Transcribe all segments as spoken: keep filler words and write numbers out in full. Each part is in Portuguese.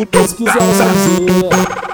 Se quiser fazer,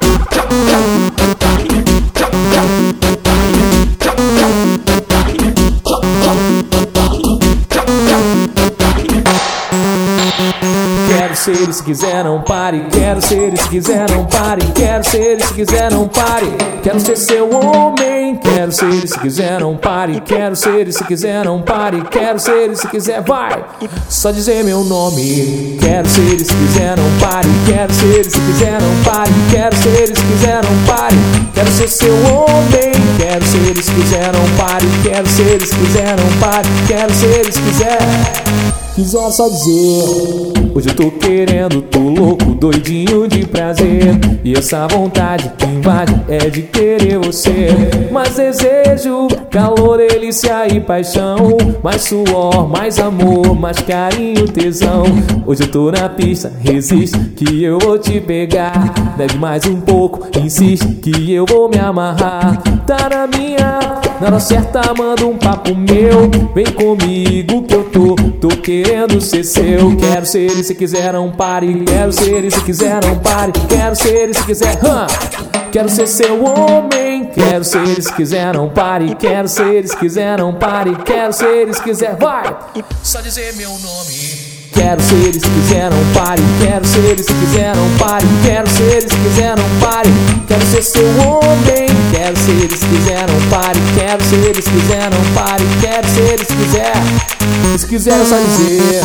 quero ser e se quiser não pare. Quero ser e se quiser não pare. Quero ser e se quiser não pare. Quero ser seu homem. Quero ser e se quiser não pare. Quero ser e se quiser não pare. Quero ser e se quiser vai. Só dizer meu nome. Quero ser e se quiser não pare. Quero ser e se quiser não pare. Quero ser e se quiser não pare. Quero ser seu homem. Quero ser e se quiser não pare. Quero ser e se quiser não pare. Quero ser e se quiser. Quiser só dizer. Hoje eu tô querendo, tô louco, doidinho de prazer. E essa vontade que invade é de querer você. Mais desejo, calor, delícia e paixão. Mais suor, mais amor, mais carinho, tesão. Hoje eu tô na pista, resiste que eu vou te pegar. Bebe mais um pouco, insiste que eu vou me amarrar. Tá na minha, na hora certa manda um papo meu. Vem comigo que eu tô, tô querendo ser seu. Quero ser e se quiser não pare. Quero ser e se quiser não pare. Quero ser e se quiser, hã? Quero ser seu homem. Quero ser e se quiser não pare. Quero ser e se quiser não pare. Quero ser e se quiser, vai! Só dizer meu nome. Quero ser e se quiser não pare. Quero ser e se quiser não pare. Quero ser e se quiser não pare. Quero ser seu homem. Quero ser e se quiser não pare. Quero ser e se quiser não pare. Quero ser e se quiser. E se quiser só dizer.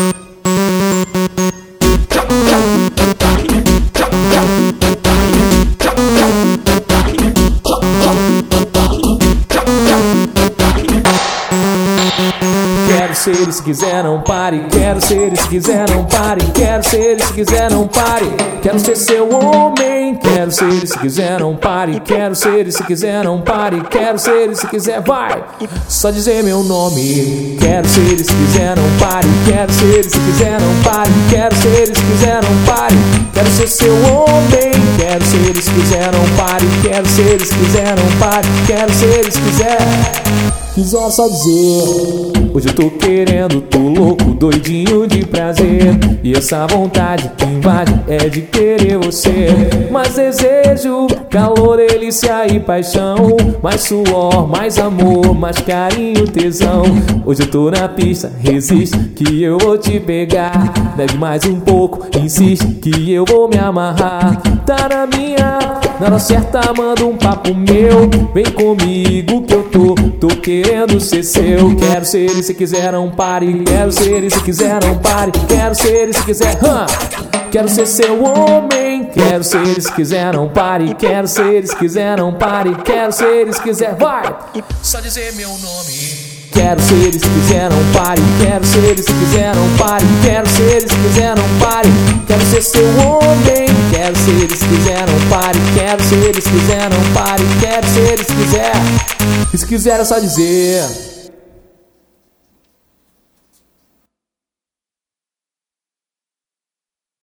Quero ser e se quiser não pare. Quero ser e se quiser não pare. Quero ser e se quiser não pare. Quero ser seu homem. Quero ser e se quiser não pare. Quero ser e se quiser não pare. Quero ser e se quiser vai. Só dizer meu nome. Quero ser e se quiser não pare. Quero ser e se quiser não pare. Quero ser e se quiser não pare. Quero ser seu homem. Quero ser e se quiser não pare. Quero ser e se quiser não pare. Quero ser e se quiser. Quiser só dizer. Hoje eu tô querendo, tô louco, doidinho de prazer. E essa vontade que invade é de querer você. Mais desejo, calor, delícia e paixão. Mais suor, mais amor, mais carinho, tesão. Hoje eu tô na pista, resiste que eu vou te pegar. Bebe mais um pouco, insiste que eu vou me amarrar. Tá na minha, na hora certa manda um papo meu. Vem comigo que eu tô, tô querendo ser seu. Quero ser e se quiser não pare. Quero ser e se quiser não pare. Quero ser e se quiser, hã? Quero ser seu homem. Quero ser e se quiser não pare. Quero ser e se quiser não pare. Quero ser e se quiser, vai! Só dizer meu nome. Quero ser e se quiser não pare. Quero ser e se quiser não pare. Quero ser e se quiser não pare. Quero ser seu homem. Quero ser e se quiser não pare. Quero ser e se quiser não pare. Quero ser e se quiser. E se quiser é só dizer.